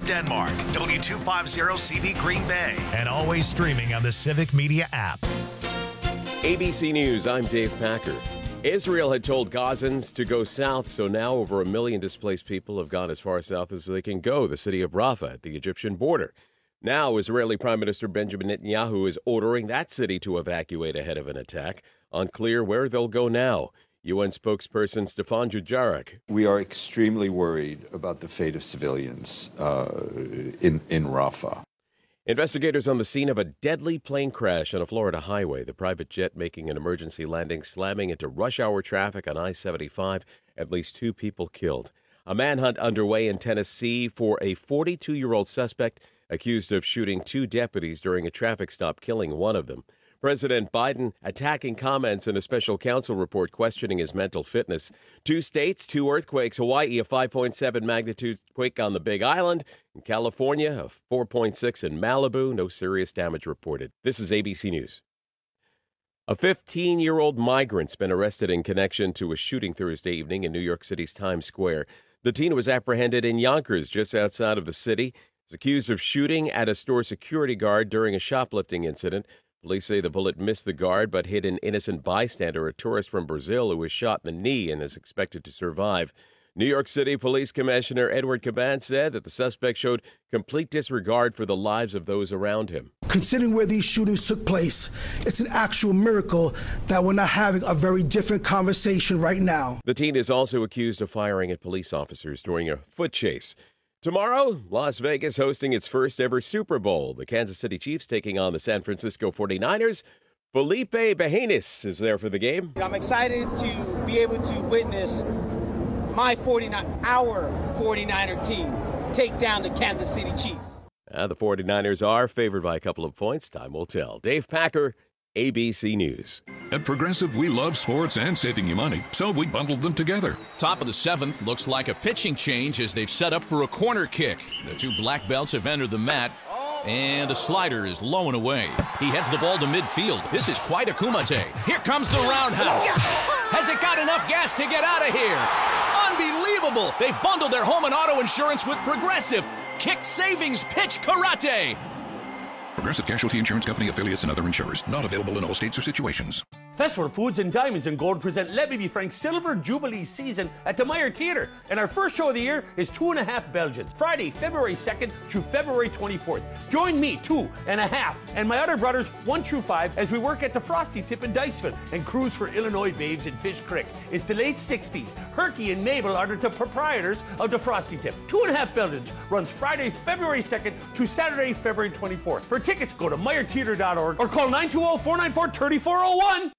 Denmark, W250CV Green Bay, and always streaming on the Civic Media app. ABC News, I'm Dave Packer. Israel had told Gazans to go south, so now over 1 million displaced people have gone as far south as they can go, the city of Rafah at the Egyptian border. Now, Israeli Prime Minister Benjamin Netanyahu is ordering that city to evacuate ahead of an attack. Unclear where they'll go now. UN spokesperson Stefan Dujarric. We are extremely worried about the fate of civilians in Rafah. Investigators on the scene of a deadly plane crash on a Florida highway. The private jet making an emergency landing, slamming into rush hour traffic on I-75. At least 2 people killed. A manhunt underway in Tennessee for a 42-year-old suspect accused of shooting 2 deputies during a traffic stop, killing one of them. President Biden attacking comments in a special counsel report questioning his mental fitness. 2 states, 2 earthquakes. Hawaii, a 5.7 magnitude quake on the Big Island. In California, a 4.6 in Malibu. No serious damage reported. This is ABC News. A 15-year-old migrant's been arrested in connection to a shooting Thursday evening in New York City's Times Square. The teen was apprehended in Yonkers, just outside of the city. He's accused of shooting at a store security guard during a shoplifting incident. Police say the bullet missed the guard but hit an innocent bystander, a tourist from Brazil who was shot in the knee and is expected to survive. New York City Police Commissioner Edward Caban said that the suspect showed complete disregard for the lives of those around him. Considering where these shootings took place, it's an actual miracle that we're not having a very different conversation right now. The teen is also accused of firing at police officers during a foot chase. Tomorrow, Las Vegas hosting its first ever Super Bowl. The Kansas City Chiefs taking on the San Francisco 49ers. Felipe Bejenis is there for the game. I'm excited to be able to witness our 49er team take down the Kansas City Chiefs. The 49ers are favored by a couple of points. Time will tell. Dave Packer, ABC News. At Progressive, we love sports and saving you money, so we bundled them together. Top of the 7th looks like a pitching change as they've set up for a corner kick. The 2 black belts have entered the mat, and the slider is low and away. He heads the ball to midfield. This is quite a kumite. Here comes the roundhouse. Has it got enough gas to get out of here? Unbelievable! They've bundled their home and auto insurance with Progressive. Kick Savings Pitch Karate. Progressive Casualty Insurance Company, affiliates, and other insurers. Not available in all states or situations. Festival Foods and Diamonds and Gold present Let Me Be Frank Silver Jubilee Season at the Meyer Theatre. And our first show of the year is 2.5 Belgians. Friday, February 2nd through February 24th. Join me, 2.5, and my other brothers, 1 through 5, as we work at the Frosty Tip in Dykesville and cruise for Illinois babes in Fish Creek. It's the late 60s. Herky and Mabel are the proprietors of the Frosty Tip. 2.5 Belgians runs Friday, February 2nd to Saturday, February 24th. For tickets, go to meyertheatre.org or call 920-494-3401.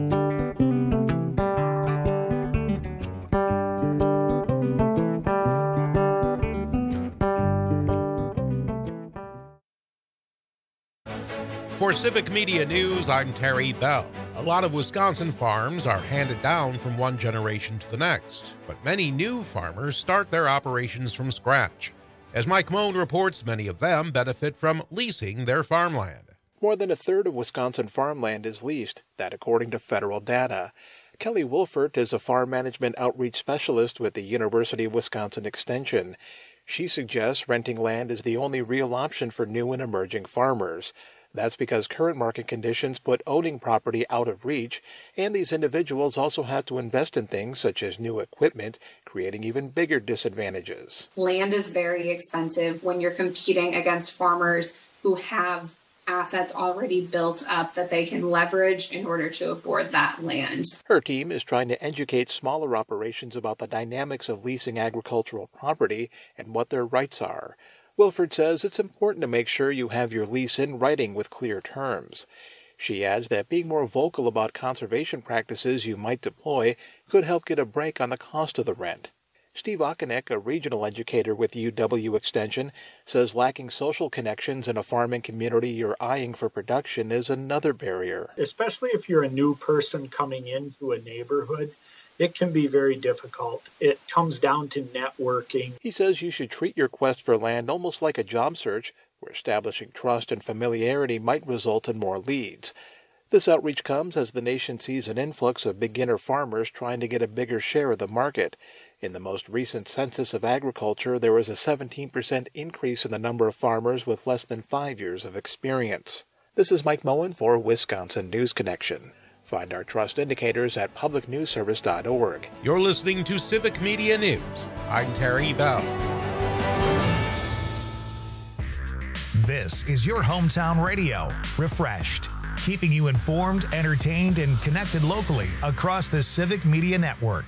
For Civic Media News, I'm Terry Bell. A lot of Wisconsin farms are handed down from one generation to the next, but many new farmers start their operations from scratch. As Mike Moan reports, many of them benefit from leasing their farmland. More than a third of Wisconsin farmland is leased, that according to federal data. Kelly Wolfert is a farm management outreach specialist with the University of Wisconsin Extension. She suggests renting land is the only real option for new and emerging farmers. That's because current market conditions put owning property out of reach, and these individuals also have to invest in things such as new equipment, creating even bigger disadvantages. Land is very expensive when you're competing against farmers who have assets already built up that they can leverage in order to afford that land. Her team is trying to educate smaller operations about the dynamics of leasing agricultural property and what their rights are. Wilford says it's important to make sure you have your lease in writing with clear terms. She adds that being more vocal about conservation practices you might deploy could help get a break on the cost of the rent. Steve Okonek, a regional educator with UW Extension, says lacking social connections in a farming community you're eyeing for production is another barrier. Especially if you're a new person coming into a neighborhood, it can be very difficult. It comes down to networking. He says you should treat your quest for land almost like a job search, where establishing trust and familiarity might result in more leads. This outreach comes as the nation sees an influx of beginner farmers trying to get a bigger share of the market. In the most recent census of agriculture, there was a 17% increase in the number of farmers with less than 5 years of experience. This is Mike Moen for Wisconsin News Connection. Find our trust indicators at publicnewsservice.org. You're listening to Civic Media News. I'm Terry Bell. This is your hometown radio, Refreshed, keeping you informed, entertained, and connected locally across the Civic Media Network.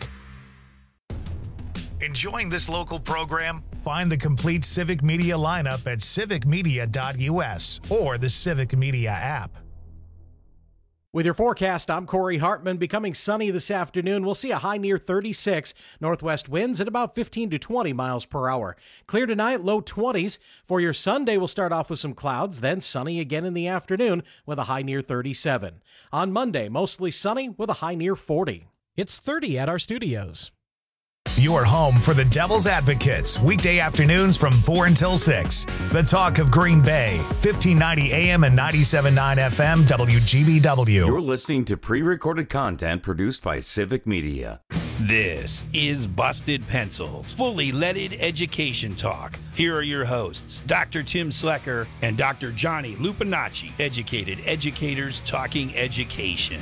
Enjoying this local program? Find the complete Civic Media lineup at civicmedia.us or the Civic Media app. With your forecast, I'm Corey Hartman. Becoming sunny this afternoon. We'll see a high near 36. Northwest winds at about 15 to 20 miles per hour. Clear tonight, low 20s. For your Sunday, we'll start off with some clouds, then sunny again in the afternoon with a high near 37. On Monday, mostly sunny with a high near 40. It's 30 at our studios. Your home for the Devil's Advocates, weekday afternoons from 4 until 6. The talk of Green Bay, 1590 AM and 97.9 FM, WGBW. You're listening to pre-recorded content produced by Civic Media. This is Busted Pencils, fully leaded education talk. Here are your hosts, Dr. Tim Slecker and Dr. Johnny Lupinacci, educated educators talking education.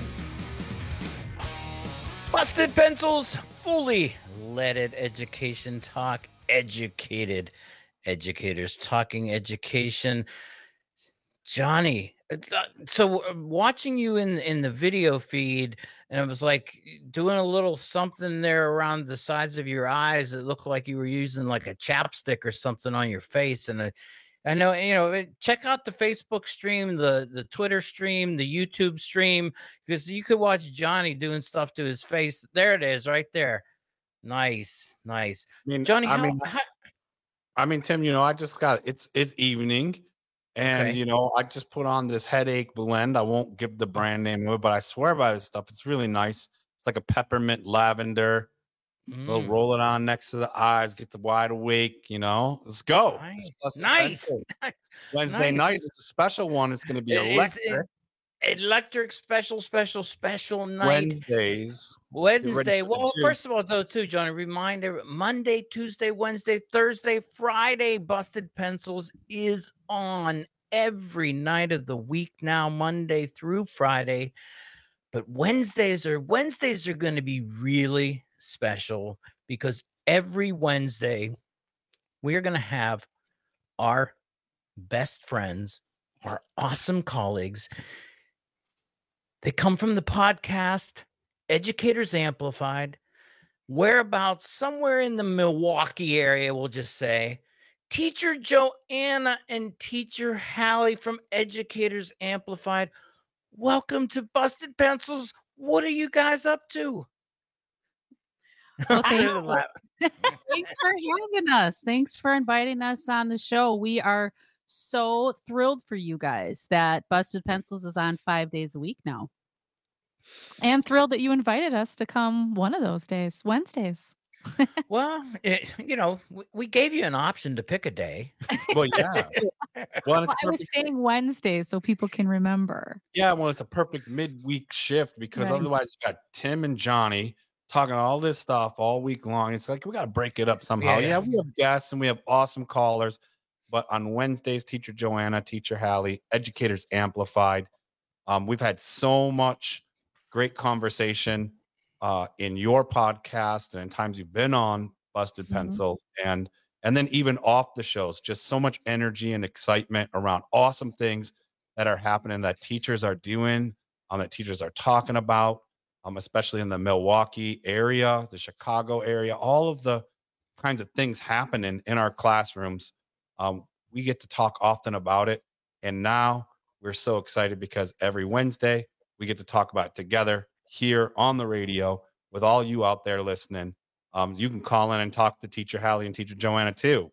Busted Pencils, fully leaded education talk, educated educators talking education. Johnny, so watching you in the video feed, and it was like doing a little something there around the sides of your eyes. It looked like you were using like a chapstick or something on your face. And I know, check out the Facebook stream, the Twitter stream, the YouTube stream, because you could watch Johnny doing stuff to his face. There it is, right there. Nice. I mean, Johnny, I mean, Tim, I just got it's evening, and Okay. I just put on this headache blend. I won't give the brand name of it, but I swear by this stuff. It's really nice. It's like a peppermint lavender. We'll roll it on next to the eyes, get the wide awake. Let's go. Nice. Wednesday Nice. night. It's a special one. It's going to be electric. Electric special night. Wednesday. Well, first of all, though, too, Johnny, reminder, Monday, Tuesday, Wednesday, Thursday, Friday, Busted Pencils is on every night of the week now, Monday through Friday. But Wednesdays are going to be really special because every Wednesday we are going to have our best friends, our awesome colleagues. They come from the podcast Educators Amplified, whereabouts somewhere in the Milwaukee area, we'll just say. Teacher Joanna and Teacher Hallie from Educators Amplified. Welcome to Busted Pencils. What are you guys up to? Well, thanks for having us. Thanks for inviting us on the show. We are so thrilled for you guys that Busted Pencils is on 5 days a week now. And thrilled that you invited us to come one of those days, Wednesdays. Well, we gave you an option to pick a day. Well, yeah. Well, I was saying Wednesdays so people can remember. Yeah, well, it's a perfect midweek shift because Right. otherwise you got Tim and Johnny talking all this stuff all week long. It's like we got to break it up somehow. Yeah. Yeah, we have guests and we have awesome callers, but on Wednesdays, Teacher Joanna, Teacher Hallie, Educators Amplified. We've had so much great conversation in your podcast and in times you've been on Busted Pencils, and then even off the shows, just so much energy and excitement around awesome things that are happening that teachers are doing, that teachers are talking about, especially in the Milwaukee area, the Chicago area, all of the kinds of things happening in our classrooms. We get to talk often about it. And now we're so excited because every Wednesday we get to talk about it together here on the radio with all you out there listening. You can call in and talk to Teacher Hallie and Teacher Joanna too.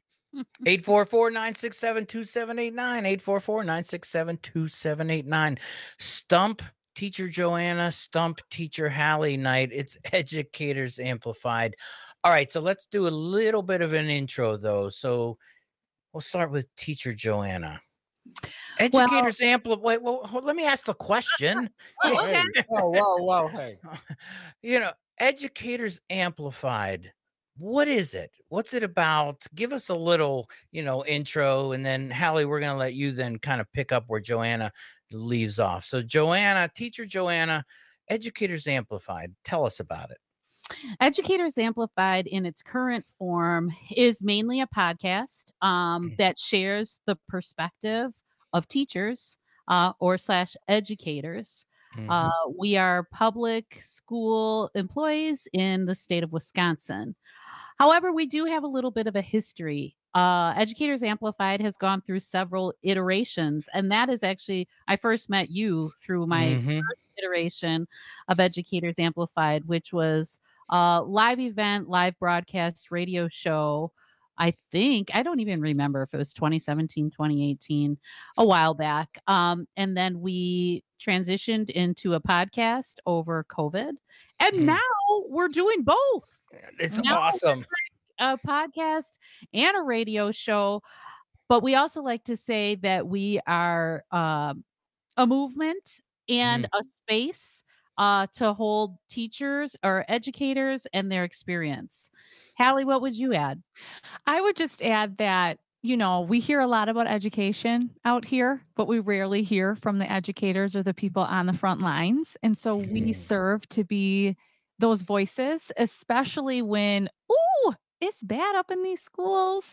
844-967-2789. 844-967-2789. Stump Teacher Joanna, Stump Teacher Hallie night. It's Educators Amplified. All right, so let's do a little bit of an intro, though. So we'll start with Teacher Joanna. Educators Amplified. Well, let me ask the question. Hey, whoa, hey. Educators Amplified. What is it? What's it about? Give us a little, intro, and then Hallie, we're going to let you then kind of pick up where Joanna leaves off. So Teacher Joanna, Educators Amplified. Tell us about it. Educators Amplified in its current form is mainly a podcast that shares the perspective of teachers / educators. We are public school employees in the state of Wisconsin. However, we do have a little bit of a history. Educators Amplified has gone through several iterations, and that is actually, I first met you through my first iteration of Educators Amplified, which was a live event, live broadcast radio show. I don't even remember if it was 2017, 2018, a while back. And then we transitioned into a podcast over COVID. And now we're doing both. It's awesome. A podcast and a radio show. But we also like to say that we are a movement and a space to hold teachers or educators and their experience. Hallie, what would you add? I would just add that, we hear a lot about education out here, but we rarely hear from the educators or the people on the front lines. And so we serve to be those voices, especially when, it's bad up in these schools.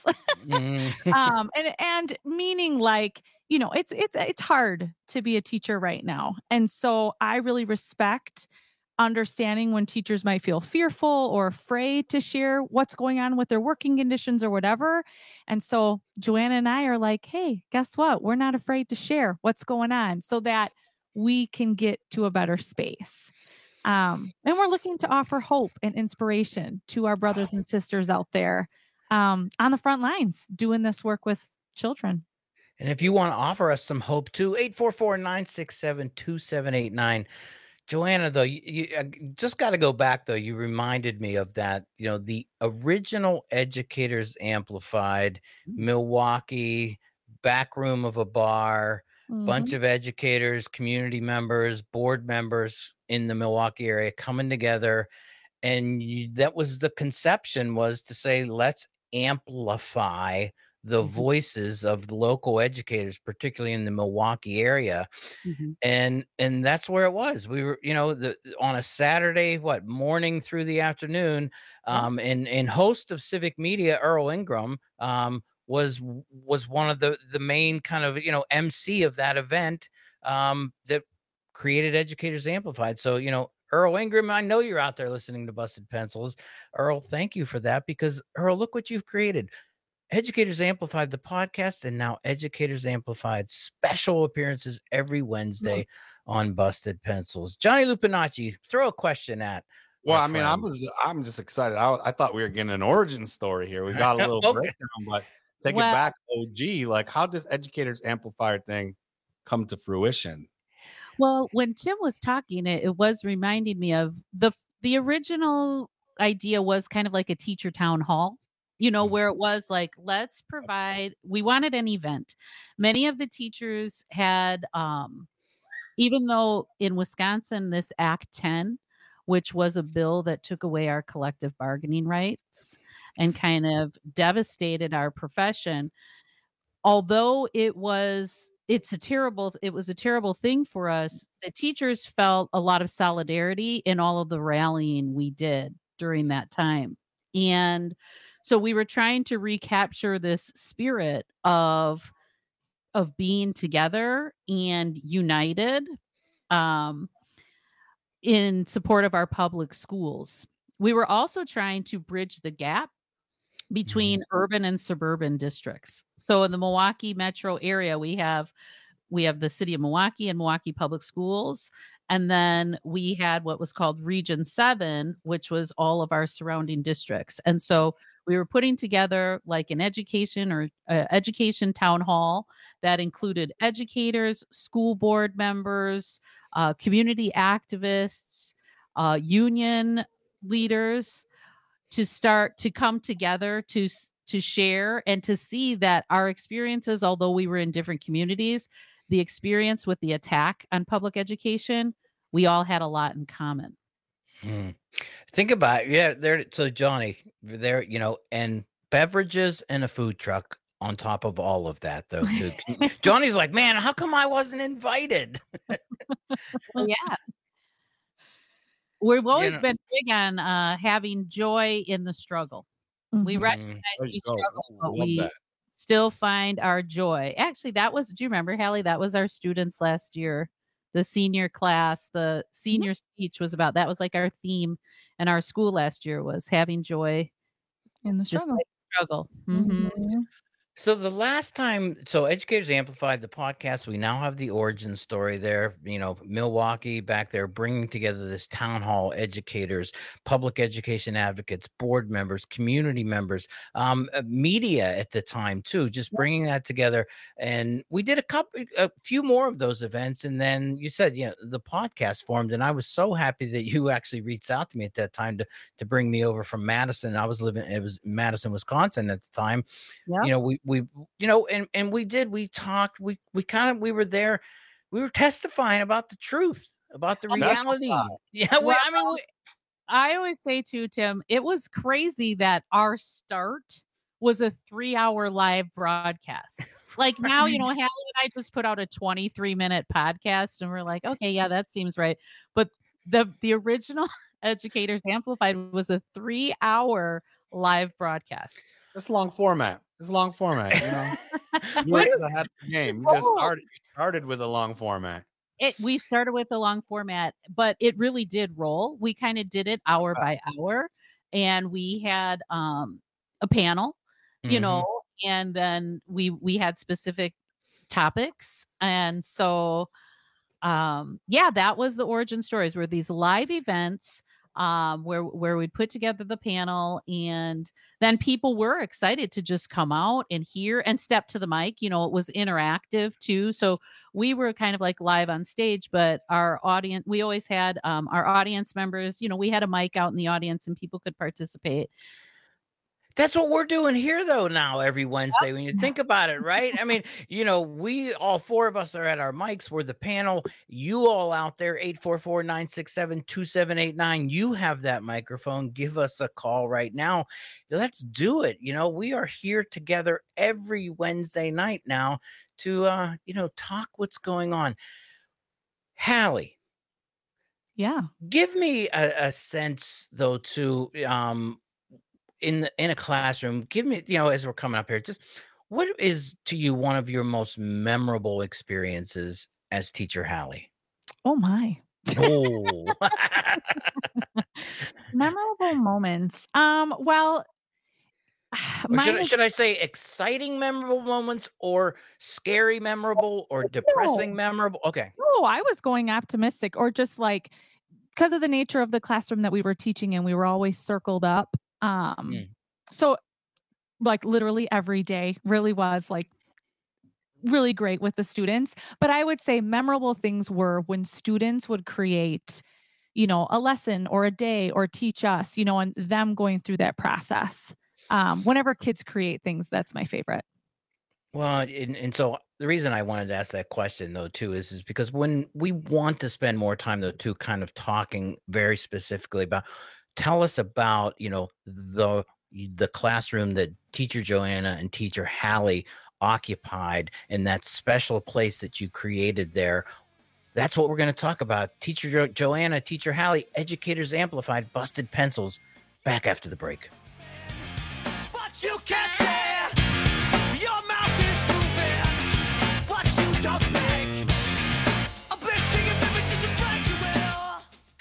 and meaning like, it's hard to be a teacher right now. And so I really respect understanding when teachers might feel fearful or afraid to share what's going on with their working conditions or whatever. And so Joanna and I are like, hey, guess what? We're not afraid to share what's going on so that we can get to a better space. And we're looking to offer hope and inspiration to our brothers and sisters out there on the front lines doing this work with children. And if you want to offer us some hope too, 844-967-2789. Joanna, though, you just got to go back, though. You reminded me of that, the original Educators Amplified, Milwaukee, back room of a bar, bunch of educators, community members, board members in the Milwaukee area coming together. And that was the conception, was to say, let's amplify the voices of the local educators, particularly in the Milwaukee area. And that's where it was. We were, on a Saturday, morning through the afternoon, and host of Civic Media, Earl Ingram, was one of the main kind of, MC of that event, that created Educators Amplified. So, Earl Ingram, I know you're out there listening to Busted Pencils. Earl, thank you for that, because Earl, look what you've created. Educators Amplified, the podcast, and now Educators Amplified special appearances every Wednesday on Busted Pencils. Johnny Lupinacci, throw a question at. Well, I mean, I'm just excited. I thought we were getting an origin story here. We got a little breakdown, but take it back, OG. Like, how does Educators Amplified thing come to fruition? Well, when Tim was talking, it was reminding me of the original idea was kind of like a teacher town hall. Where it was like, let's provide, we wanted an event. Many of the teachers had, even though in Wisconsin, this Act 10, which was a bill that took away our collective bargaining rights and kind of devastated our profession, although it was a terrible thing for us, the teachers felt a lot of solidarity in all of the rallying we did during that time. And so we were trying to recapture this spirit of being together and united in support of our public schools. We were also trying to bridge the gap between urban and suburban districts. So in the Milwaukee metro area, we have the city of Milwaukee and Milwaukee Public Schools. And then we had what was called Region 7, which was all of our surrounding districts. And so we were putting together like an education or education town hall that included educators, school board members, community activists, union leaders to start to come together to to share and to see that our experiences, although we were in different communities, the experience with the attack on public education, we all had a lot in common. Think about it. Yeah, there. So Johnny, there, and beverages and a food truck on top of all of that, though. Too. Johnny's like, man, how come I wasn't invited? Well, yeah. We've always been big on having joy in the struggle. We recognize we struggle, but we still find our joy. Actually, do you remember, Hallie? That was our students last year. The senior class, the senior speech was about, that was like our theme in our school last year, was having joy in the struggle. Mm-hmm. So the last time, Educators Amplified, the podcast, we now have the origin story there, Milwaukee back there bringing together this town hall, educators, public education advocates, board members, community members, media at the time too, just bringing that together. And we did a few more of those events. And then you said, the podcast formed, and I was so happy that you actually reached out to me at that time to bring me over from Madison. It was Madison, Wisconsin at the time. Yeah. We talked, we were there, we were testifying about the truth, about the reality. Yeah. I always say too, Tim, it was crazy that our start was a 3-hour live broadcast. Like now, Hallie and I just put out a 23-minute podcast and we're like, okay, yeah, that seems right. But the original Educators Amplified was a 3-hour live broadcast. It's long format. You guys had the game. You just started with a long format. We started with a long format, but it really did roll. We kind of did it hour by hour, and we had a panel, and then we had specific topics. And so, that was the origin stories, were these live events where we'd put together the panel, and then people were excited to just come out and hear and step to the mic. It was interactive too. So we were kind of like live on stage, but our audience, we always had our audience members, we had a mic out in the audience and people could participate. That's what we're doing here, though, now every Wednesday, when you think about it, right? I mean, we, all four of us are at our mics. We're the panel. You all out there, 844-967-2789. You have that microphone. Give us a call right now. Let's do it. We are here together every Wednesday night now to, talk what's going on. Hallie. Yeah. Give me a sense, though, too, in a classroom. Give me, as we're coming up here, just what is to you one of your most memorable experiences as teacher Hallie? Oh my. Oh. Memorable moments. Well, should I say exciting memorable moments, or scary memorable, or depressing memorable? Okay. Oh, I was going optimistic, or just like, because of the nature of the classroom that we were teaching in, we were always circled up. So like literally every day really was like really great with the students. But I would say memorable things were when students would create, a lesson or a day or teach us, and them going through that process. Whenever kids create things, that's my favorite. Well, and so the reason I wanted to ask that question, though, too, is because when we want to spend more time, though, too, kind of talking very specifically about, tell us about, the classroom that Teacher Joanna and Teacher Hallie occupied, and that special place that you created there. That's what we're going to talk about. Teacher Joanna, Teacher Hallie, Educators Amplified, Busted Pencils. Back after the break. But you can't say your mouth is moving. What you just make a bitch can give me just to break your will.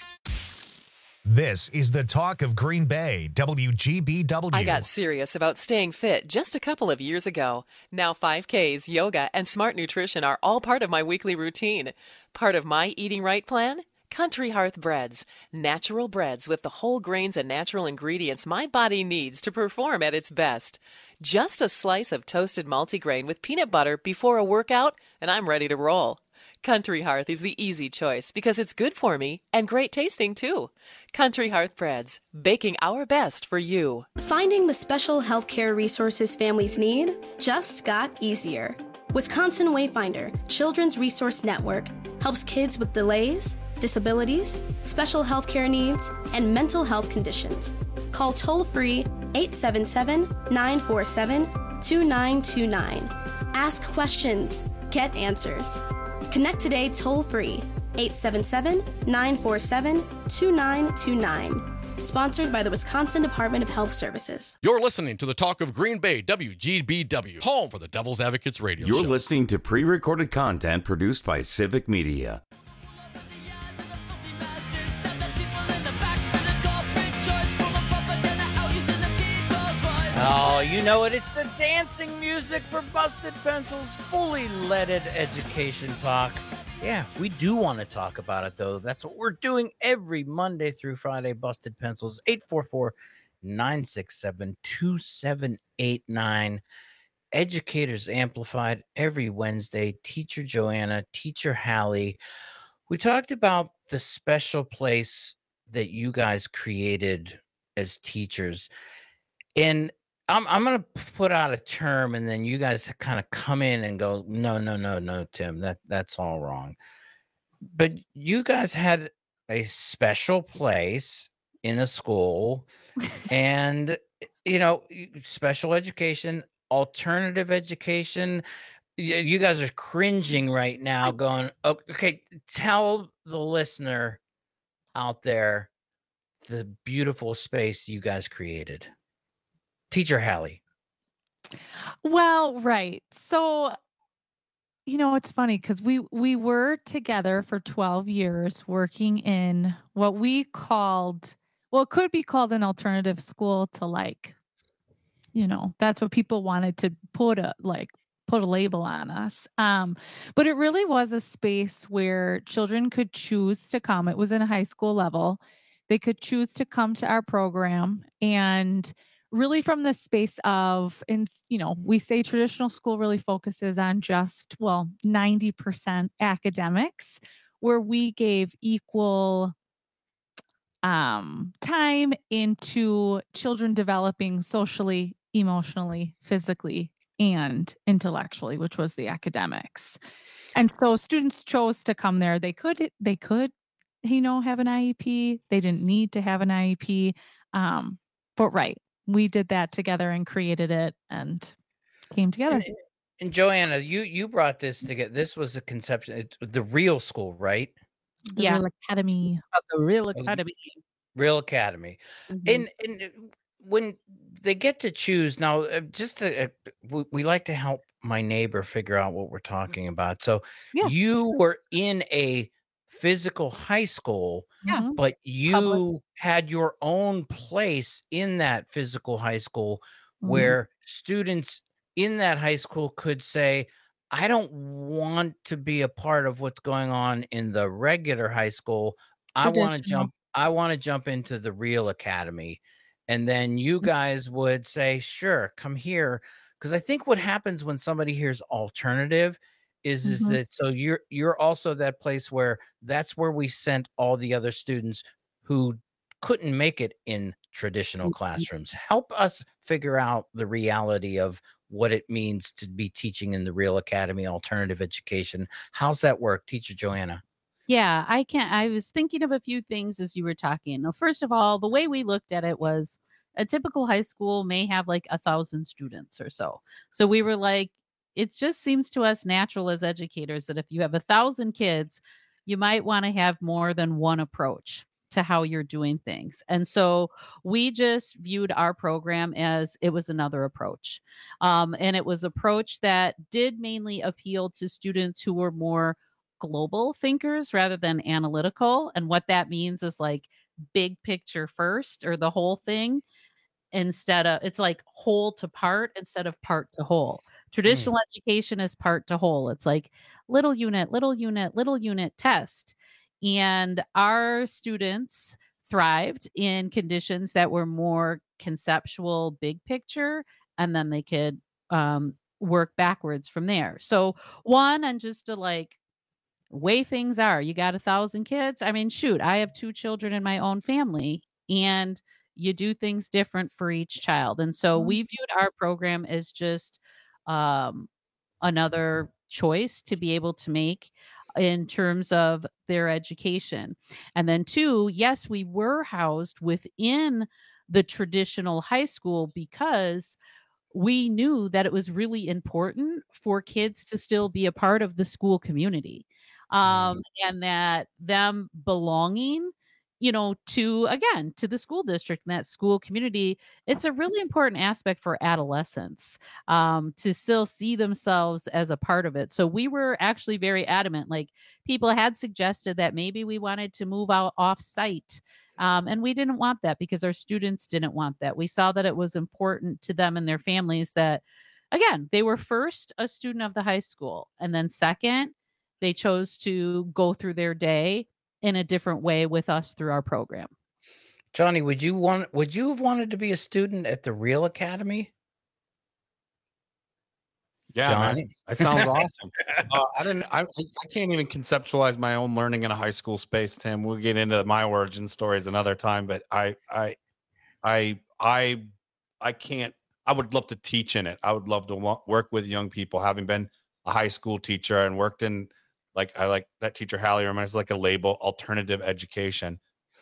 This is the talk of Green Bay, WGBW. I got serious about staying fit just a couple of years ago. Now 5Ks, yoga, and smart nutrition are all part of my weekly routine. Part of my eating right plan? Country Hearth Breads. Natural breads with the whole grains and natural ingredients my body needs to perform at its best. Just a slice of toasted multigrain with peanut butter before a workout, and I'm ready to roll. Country Hearth is the easy choice because it's good for me and great tasting too. Country Hearth Breads, baking our best for you. Finding the special healthcare resources families need just got easier. Wisconsin Wayfinder Children's Resource Network helps kids with delays, disabilities, special healthcare needs, and mental health conditions. Call toll-free 877-947-2929. Ask questions. Get answers. Connect today toll-free 877-947-2929. Sponsored by the Wisconsin Department of Health Services. You're listening to the Talk of Green Bay, WGBW, home for the Devil's Advocates radio show. You're listening to pre-recorded content produced by Civic Media. Oh, you know it. It's the dancing music for Busted Pencils, fully leaded education talk. Yeah, we do want to talk about it, though. That's what we're doing every Monday through Friday. Busted Pencils, 844-967-2789. Educators Amplified every Wednesday. Teacher Joanna, Teacher Hallie. We talked about the special place that you guys created as teachers. And I'm going to put out a term, and then you guys kind of come in and go, no, Tim, that's all wrong. But you guys had a special place in a school, and, special education, alternative education. You guys are cringing right now going, okay, tell the listener out there the beautiful space you guys created. Teacher Hallie. Well, right. So, it's funny because we were together for 12 years working in what we called, it could be called an alternative school to that's what people wanted to put a label on us. But it really was a space where children could choose to come. It was in a high school level. They could choose to come to our program, and really from the space of, we say traditional school really focuses on just, 90% academics, where we gave equal time into children developing socially, emotionally, physically, and intellectually, which was the academics. And so students chose to come there. They could, have an IEP. They didn't need to have an IEP. But right. We did that together and created it and came together. And Joanna, you brought this together. This was a conception, the real school, right? The Real Academy. The Real Academy. Real Academy. Mm-hmm. And when they get to choose now, we like to help my neighbor figure out what we're talking about. So you were in a physical high school, but you had your own place in that physical high school where students in that high school could say, I don't want to be a part of what's going on in the regular high school. I want to jump into the Real Academy. And then you guys would say, sure, come here. Because I think what happens when somebody hears alternative is that, so you're also that place where that's where we sent all the other students who couldn't make it in traditional classrooms. Help us figure out the reality of what it means to be teaching in the Real Academy alternative education. How's that work, Teacher Joanna? Yeah, I was thinking of a few things as you were talking. Now, first of all, the way we looked at it was a typical high school may have 1,000 students or so. So we were like, it just seems to us natural as educators that if you have 1,000 kids, you might want to have more than one approach to how you're doing things. And so we just viewed our program as it was another approach. And it was an approach that did mainly appeal to students who were more global thinkers rather than analytical. And what that means is big picture first, or the whole thing, instead of, it's whole to part instead of part to whole. Traditional education is part to whole. It's little unit, test. And our students thrived in conditions that were more conceptual, big picture, and then they could work backwards from there. So one, and just to like way things are, you got 1,000 kids. I mean, shoot, I have 2 children in my own family, and you do things different for each child. And so we viewed our program as just another choice to be able to make in terms of their education. And then 2, yes, we were housed within the traditional high school because we knew that it was really important for kids to still be a part of the school community. And that them belonging, to the school district and that school community, it's a really important aspect for adolescents to still see themselves as a part of it. So we were actually very adamant. Like, people had suggested that maybe we wanted to move out off site. And we didn't want that because our students didn't want that. We saw that it was important to them and their families that, again, they were first a student of the high school. And then second, they chose to go through their day in a different way with us through our program. Johnny, would you have wanted to be a student at the Real Academy? Yeah, Johnny? man. That sounds awesome. I can't even conceptualize my own learning in a high school space, Tim. We'll get into my origin stories another time, but I can't. I would love to teach in it. I would love to work with young people, having been a high school teacher and worked in, I like that teacher Hallie reminds, like a label, alternative education.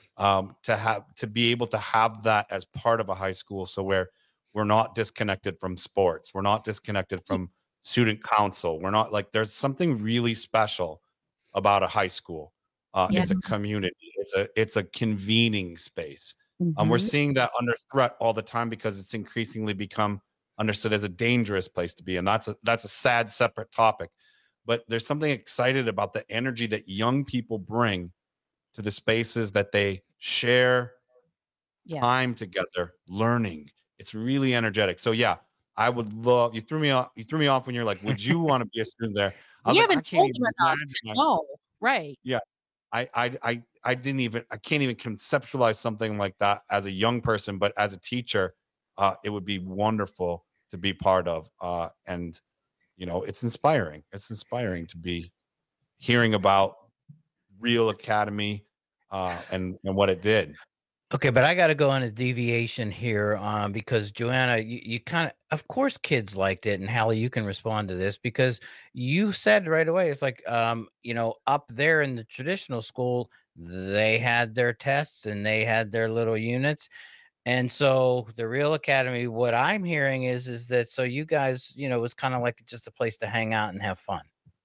To be able to have that as part of a high school, so where we're not disconnected from sports, we're not disconnected from student council, we're not there's something really special about a high school. It's a community, it's a convening space. We're seeing that under threat all the time because it's increasingly become understood as a dangerous place to be, and that's a sad separate topic. But there's something excited about the energy that young people bring to the spaces that they share time together, learning. It's really energetic. So yeah, I would love. You threw me off when you're like, would you want to be a student there? I haven't told them enough to know, right? Yeah, I can't even conceptualize something like that as a young person, but as a teacher, it would be wonderful to be part of. And it's inspiring. It's inspiring to be hearing about Real Academy and what it did. Okay, but I got to go on a deviation here because Joanna, you kind of course, kids liked it, and Hallie, you can respond to this because you said right away, it's like, up there in the traditional school, they had their tests and they had their little units. And so the Real Academy, what I'm hearing is that, so you guys, it was kind of like just a place to hang out and have fun.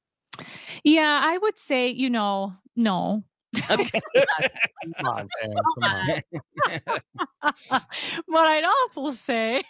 Yeah, I would say, no. Okay. Come on, Sam. Come on. But I'd also say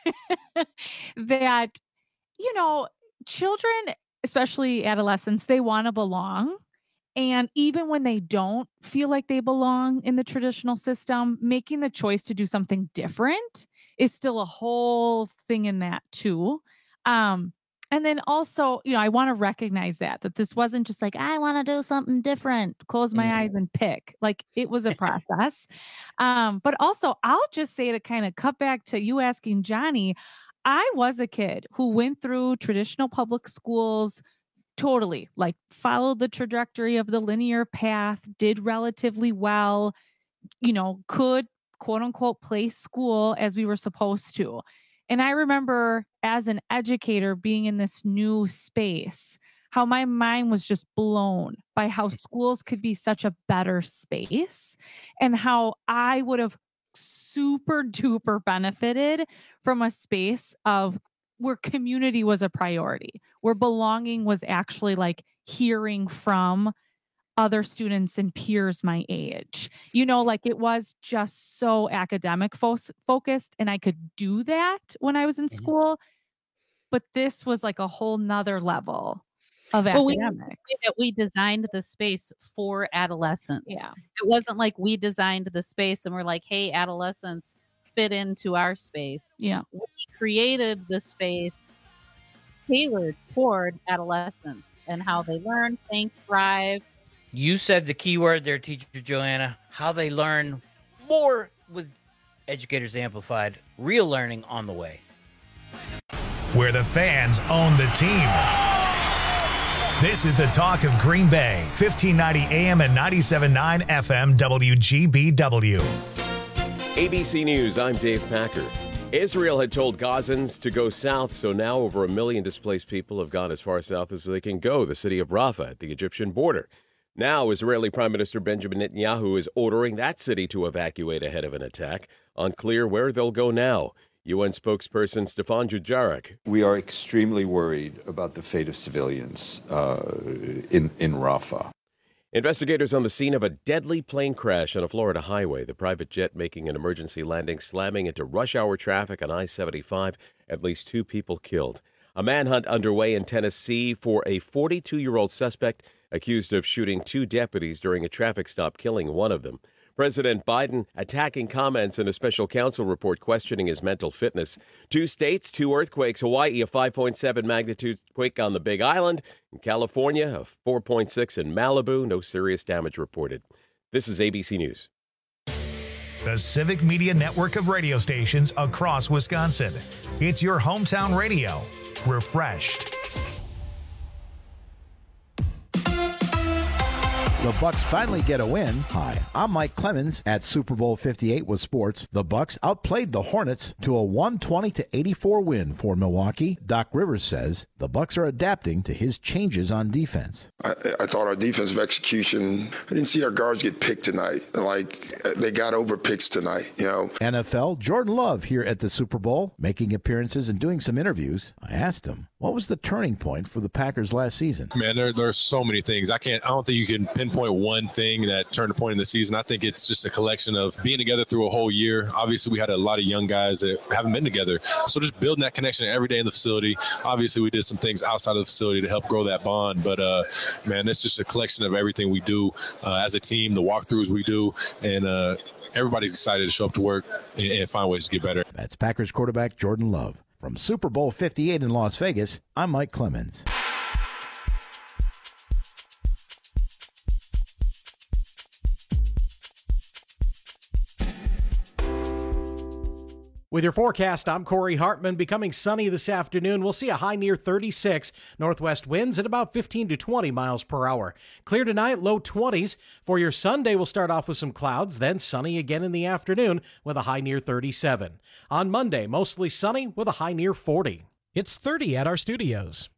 that, children, especially adolescents, they want to belong. And even when they don't feel like they belong in the traditional system, making the choice to do something different is still a whole thing in that too. And then also, I want to recognize that this wasn't just like, I want to do something different, close my eyes and pick. Like, it was a process. But also, I'll just say, to kind of cut back to you asking Johnny, I was a kid who went through traditional public schools, totally followed the trajectory of the linear path, did relatively well, could quote unquote play school as we were supposed to. And I remember as an educator being in this new space, how my mind was just blown by how schools could be such a better space and how I would have super duper benefited from a space of where community was a priority, where belonging was actually hearing from other students and peers my age. It was just so academic focused, and I could do that when I was in school. But this was a whole nother level of academics. We designed the space for adolescents. Yeah. It wasn't like we designed the space and we're like, hey, adolescents, fit into our space. Yeah. We created the space tailored toward adolescents and how they learn, think, thrive, You said the key word there, Teacher Joanna, how they learn more with Educators Amplified. Real learning on the way. Where the fans own the team. This is the talk of Green Bay, 1590 AM and 97.9 FM WGBW. ABC News, I'm Dave Packer. Israel had told Gazans to go south, so now over 1 million displaced people have gone as far south as they can go, the city of Rafah at the Egyptian border. Now, Israeli Prime Minister Benjamin Netanyahu is ordering that city to evacuate ahead of an attack. Unclear where they'll go now. UN spokesperson Stefan Dujarric. We are extremely worried about the fate of civilians in Rafah. Investigators on the scene of a deadly plane crash on a Florida highway. The private jet making an emergency landing, slamming into rush hour traffic on I-75. At least 2 people killed. A manhunt underway in Tennessee for a 42-year-old suspect accused of shooting 2 deputies during a traffic stop, killing one of them. President Biden attacking comments in a special counsel report questioning his mental fitness. 2 states, 2 earthquakes. Hawaii, a 5.7 magnitude quake on the Big Island. In California, a 4.6 in Malibu. No serious damage reported. This is ABC News. The Civic Media network of radio stations across Wisconsin. It's your hometown radio. Refreshed. The Bucks finally get a win. Hi, I'm Mike Clemens at Super Bowl 58 with sports. The Bucks outplayed the Hornets to a 120-84 win for Milwaukee. Doc Rivers says the Bucks are adapting to his changes on defense. I thought our defensive execution, I didn't see our guards get picked tonight. Like, they got over picks tonight, you know. NFL, Jordan Love here at the Super Bowl, making appearances and doing some interviews. I asked him, what was the turning point for the Packers last season? Man, there's so many things. I don't think you can pinpoint one thing that turned the point in the season. I think it's just a collection of being together through a whole year. Obviously, we had a lot of young guys that haven't been together. So just building that connection every day in the facility. Obviously, we did some things outside of the facility to help grow that bond. But, man, it's just a collection of everything we do as a team, the walkthroughs we do, and everybody's excited to show up to work and find ways to get better. That's Packers quarterback Jordan Love. From Super Bowl 58 in Las Vegas, I'm Mike Clemens. With your forecast, I'm Corey Hartman. Becoming sunny this afternoon. We'll see a high near 36. Northwest winds at about 15 to 20 miles per hour. Clear tonight, low 20s. For your Sunday, we'll start off with some clouds, then sunny again in the afternoon with a high near 37. On Monday, mostly sunny with a high near 40. It's 30 at our studios.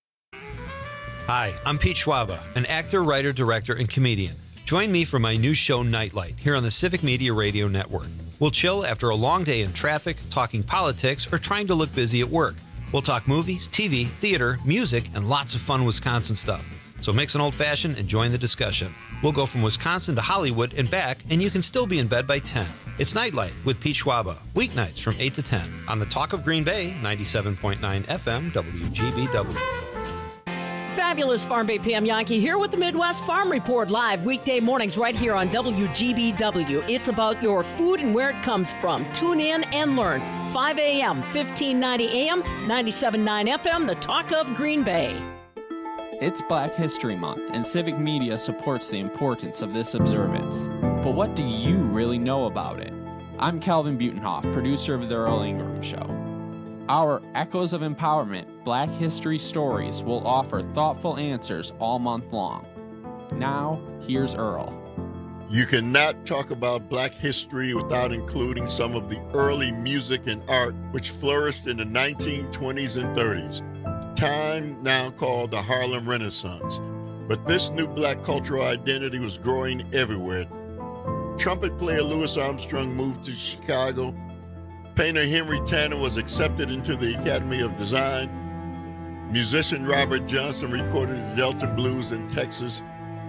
Hi, I'm Pete Schwaba, an actor, writer, director, and comedian. Join me for my new show, Nightlight, here on the Civic Media Radio Network. We'll chill after a long day in traffic, talking politics, or trying to look busy at work. We'll talk movies, TV, theater, music, and lots of fun Wisconsin stuff. So mix an old-fashioned and join the discussion. We'll go from Wisconsin to Hollywood and back, and you can still be in bed by 10. It's Nightlight with Pete Schwaba, weeknights from 8 to 10 on the Talk of Green Bay, 97.9 FM, WGBW. Fabulous Farm Bay Pam Yankee here with the Midwest Farm Report live weekday mornings right here on WGBW. It's about your food and where it comes from. Tune in and learn. 5 a.m., 1590 a.m., 97.9 FM, the Talk of Green Bay. It's Black History Month, and Civic Media supports the importance of this observance. But what do you really know about it? I'm Calvin Butenhoff, producer of The Earl Ingram Show. Our Echoes of Empowerment Black History Stories will offer thoughtful answers all month long. Now, here's Earl. You cannot talk about Black history without including some of the early music and art which flourished in the 1920s and 30s, time now called the Harlem Renaissance. But this new Black cultural identity was growing everywhere. Trumpet player Louis Armstrong moved to Chicago. Painter Henry Tanner was accepted into the Academy of Design. Musician Robert Johnson recorded the Delta Blues in Texas.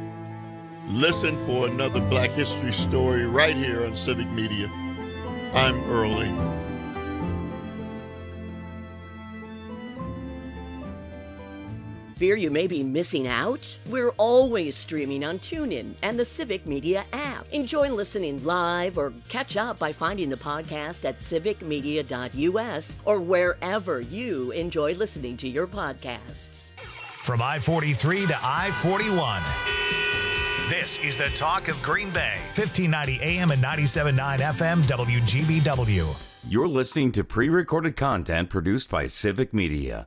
Listen for another Black history story right here on Civic Media. I'm Earl Ingram. Fear you may be missing out? We're always streaming on TuneIn and the Civic Media app. Enjoy listening live or catch up by finding the podcast at civicmedia.us or wherever you enjoy listening to your podcasts. From I-43 to I-41, This is the Talk of Green Bay, 1590 AM and 97.9 FM WGBW. You're listening to pre-recorded content produced by Civic Media.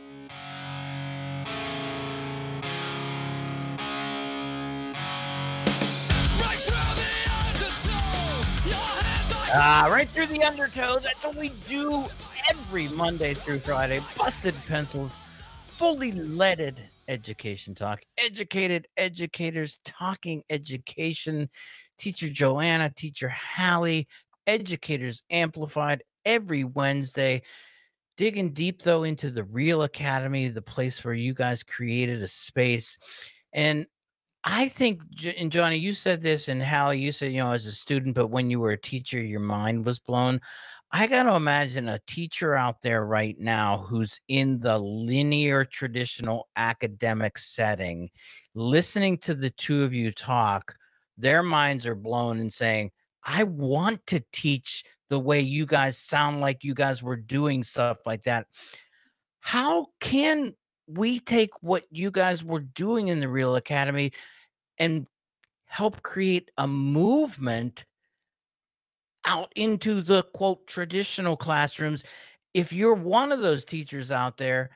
Right through the undertow. That's what we do every Monday through Friday. Busted Pencils, fully leaded education talk. Educated educators talking education. Teacher Joanna, Teacher Hallie, Educators Amplified every Wednesday. Digging deep, though, into the Real Academy, the place where you guys created a space. And I think, and Johnny, you said this, and Hallie, you said, as a student, but when you were a teacher, your mind was blown. I got to imagine a teacher out there right now who's in the linear, traditional academic setting, listening to the two of you talk, their minds are blown and saying, I want to teach the way you guys sound like you guys were doing stuff like that. How can we take what you guys were doing in the Real Academy and help create a movement out into the, quote, traditional classrooms? If you're one of those teachers out there,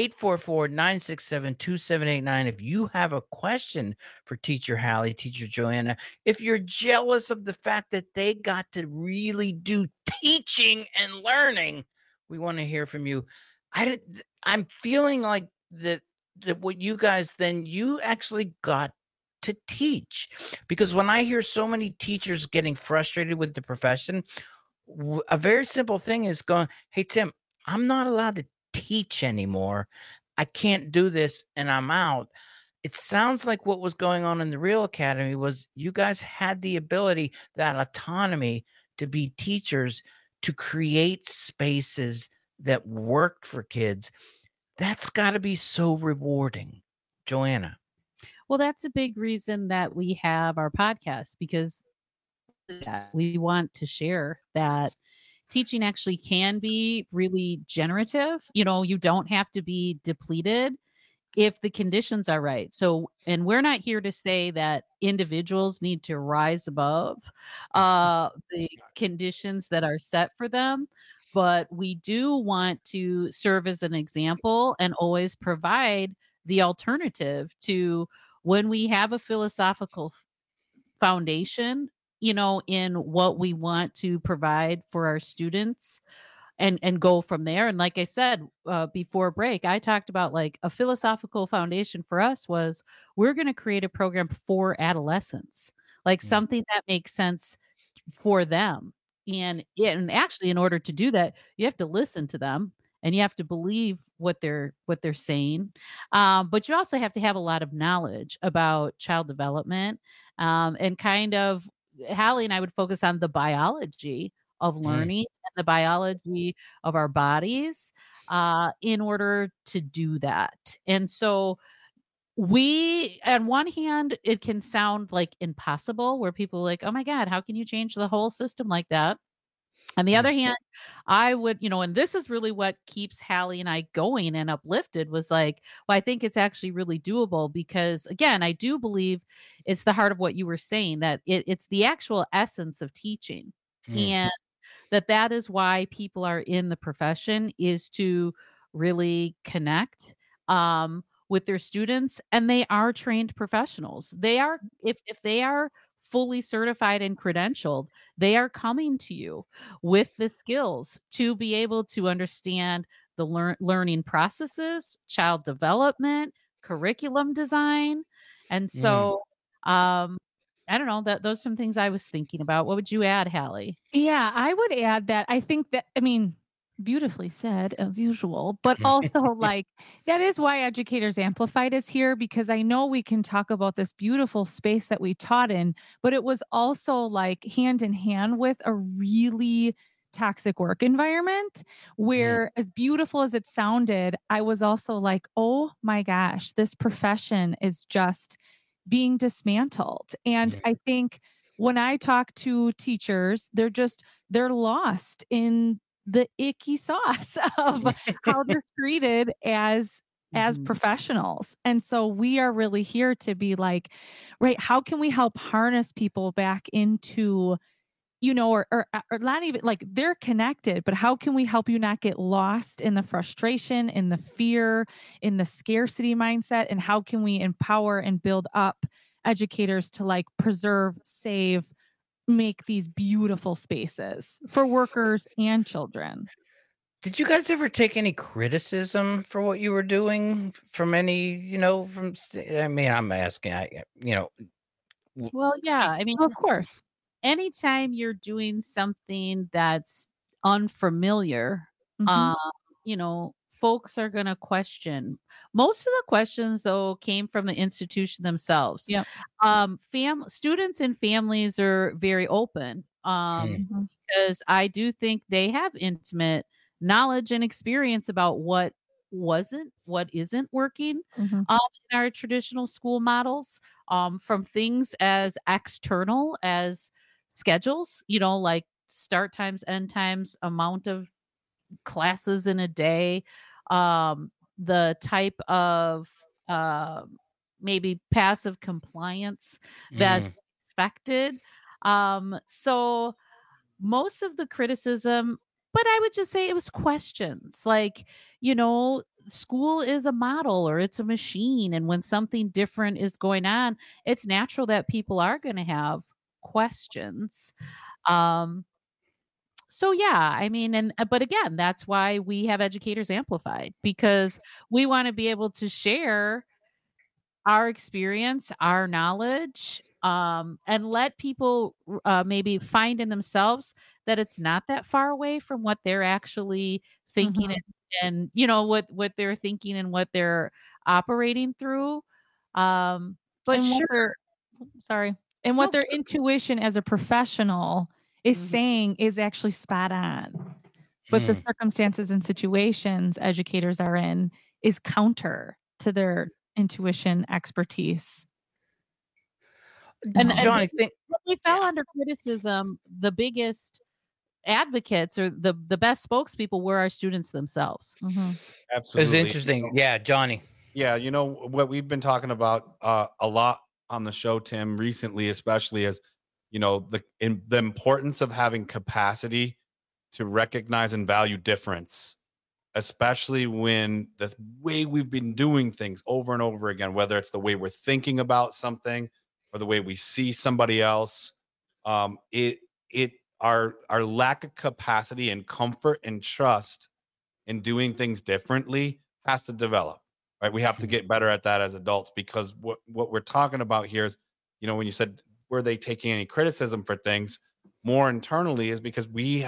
844-967-2789. If you have a question for Teacher Hallie, Teacher Joanna, if you're jealous of the fact that they got to really do teaching and learning, we want to hear from you. I'm feeling like that what you guys, then you actually got to teach, because when I hear so many teachers getting frustrated with the profession, a very simple thing is going, hey, Tim, I'm not allowed to teach anymore. I can't do this and I'm out. It sounds like what was going on in the Real Academy was you guys had the ability, that autonomy to be teachers, to create spaces that worked for kids. That's got to be so rewarding. Joanna. Well, that's a big reason that we have our podcast, because we want to share that teaching actually can be really generative. You don't have to be depleted if the conditions are right. So, and we're not here to say that individuals need to rise above the conditions that are set for them, but we do want to serve as an example and always provide the alternative to when we have a philosophical foundation, in what we want to provide for our students, and go from there. And like I said, before break, I talked about like a philosophical foundation for us was we're going to create a program for adolescents, like something that makes sense for them. And actually, in order to do that, you have to listen to them and you have to believe what they're saying. But you also have to have a lot of knowledge about child development, and kind of Hallie and I would focus on the biology of learning and the biology of our bodies in order to do that. And so on one hand, it can sound like impossible, where people are like, oh my God, how can you change the whole system like that? On the other hand, I would, and this is really what keeps Hallie and I going and uplifted, was like, well, I think it's actually really doable, because again, I do believe it's the heart of what you were saying, that it's the actual essence of teaching. And that is why people are in the profession, is to really connect with their students. And they are trained professionals. They are, if they are fully certified and credentialed, they are coming to you with the skills to be able to understand the learning processes, child development, curriculum design. And so I don't know, those are some things I was thinking about. What would you add, Hallie? Yeah, I would add that I think that, beautifully said as usual, but also like that is why Educators Amplified is here, because I know we can talk about this beautiful space that we taught in, but it was also like hand in hand with a really toxic work environment where, as beautiful as it sounded, I was also like, oh my gosh, this profession is just being dismantled. And I think when I talk to teachers, they're lost in the icky sauce of how they're treated as as professionals. And so we are really here to be like, right, how can we help harness people back into, or not even like they're connected, but how can we help you not get lost in the frustration, in the fear, in the scarcity mindset? And how can we empower and build up educators to like preserve, save, make these beautiful spaces for workers and children? Did you guys ever take any criticism for what you were doing from any, I'm asking, Well, yeah. I mean, of course, anytime you're doing something that's unfamiliar, folks are going to question. Most of the questions, though, came from the institution themselves. Yeah. Students and families are very open because I do think they have intimate knowledge and experience about what isn't working in our traditional school models, from things as external as schedules, like start times, end times, amount of classes in a day, the type of maybe passive compliance that's expected. So most of the criticism, but I would just say it was questions like, school is a model or it's a machine. And when something different is going on, it's natural that people are going to have questions. So yeah, I mean, but again, that's why we have Educators Amplified, because we want to be able to share our experience, our knowledge, and let people maybe find in themselves that it's not that far away from what they're actually thinking and what they're thinking and what they're operating through. But what their intuition as a professional is saying is actually spot on. But the circumstances and situations educators are in is counter to their intuition expertise. And John, I think we fell under criticism. The biggest advocates or the best spokespeople were our students themselves. Absolutely. It's interesting. Yeah, Johnny. Yeah, what we've been talking about a lot on the show, Tim, recently, especially is, the importance of having capacity to recognize and value difference, especially when the way we've been doing things over and over again, whether it's the way we're thinking about something or the way we see somebody else, our lack of capacity and comfort and trust in doing things differently has to develop, right? We have to get better at that as adults, because what we're talking about here is, when you said, were they taking any criticism for things more internally, is because we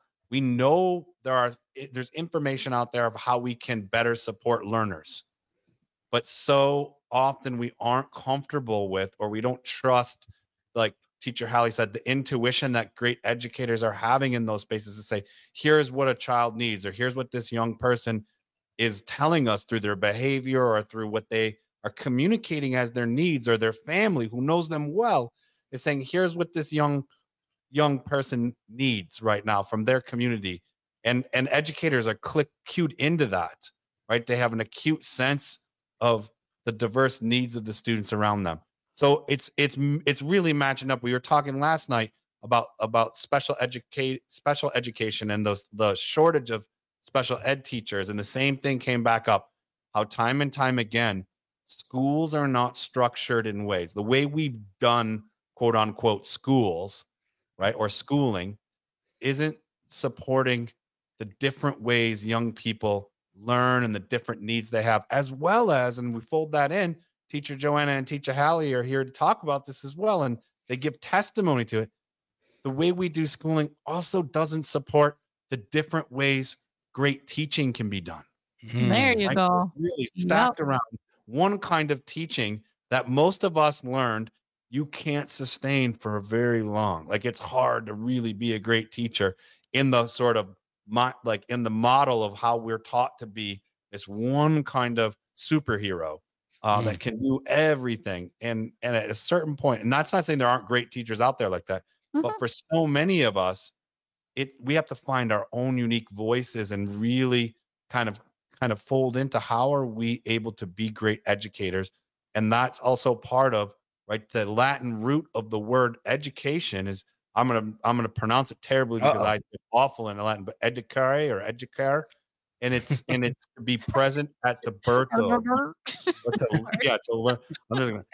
know there's information out there of how we can better support learners, but so often we aren't comfortable with, or we don't trust, like Teacher Hallie said, the intuition that great educators are having in those spaces to say, here's what a child needs, or here's what this young person is telling us through their behavior or through what they are communicating as their needs, or their family who knows them well is saying, here's what this young person needs right now from their community. And educators are cued into that, right? They have an acute sense of the diverse needs of the students around them. So it's really matching up. We were talking last night about special education and the shortage of special ed teachers, and the same thing came back up, how time and time again, schools are not structured in ways, the way we've done quote unquote schools, right, or schooling, isn't supporting the different ways young people learn and the different needs they have, as well as, and we fold that in, Teacher Joanna and Teacher Hallie are here to talk about this as well, and they give testimony to it. The way we do schooling also doesn't support the different ways great teaching can be done. There you go. Really stacked around one kind of teaching that most of us learned you can't sustain for very long. Like, it's hard to really be a great teacher in the sort of in the model of how we're taught to be this one kind of superhero that can do everything. And at a certain point, and that's not saying there aren't great teachers out there like that, but for so many of us, we have to find our own unique voices and really kind of kind of fold into how are we able to be great educators. And that's also part of, right, the Latin root of the word education is, I'm gonna pronounce it terribly because I'm awful in Latin, but educare or educare, and it's to be present at the birth of. To learn. I'm just gonna,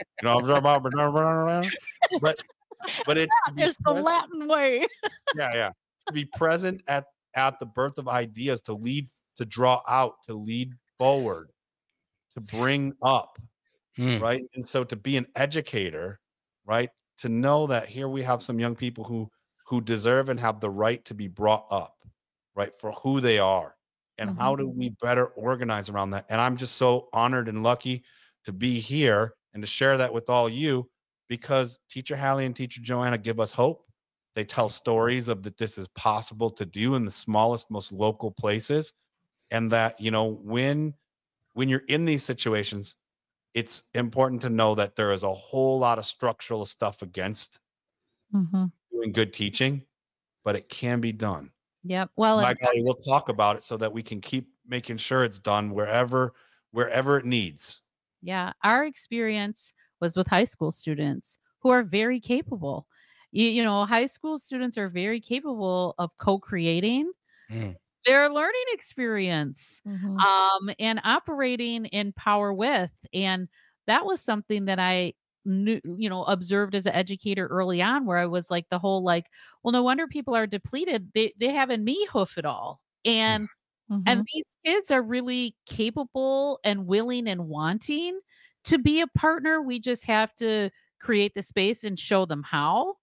but it's there's the Latin way. yeah, to be present at the birth of ideas, to lead, to draw out, to lead forward, to bring up, right? And so to be an educator, right? To know that here we have some young people who deserve and have the right to be brought up, right, for who they are. And how do we better organize around that? And I'm just so honored and lucky to be here and to share that with all you, because Teacher Hallie and Teacher Joanna give us hope. They tell stories of that this is possible to do in the smallest, most local places. And that, you know, when you're in these situations, it's important to know that there is a whole lot of structural stuff against doing good teaching, but it can be done. Yep. Well, we'll talk about it so that we can keep making sure it's done wherever it needs. Yeah. Our experience was with high school students who are very capable. You know, high school students are very capable of co-creating their learning experience and operating in power with. And that was something that I knew, you know, observed as an educator early on, where I was like, the whole like, well, no wonder people are depleted. They having me hoof it all. And and these kids are really capable and willing and wanting to be a partner. We just have to create the space and show them how.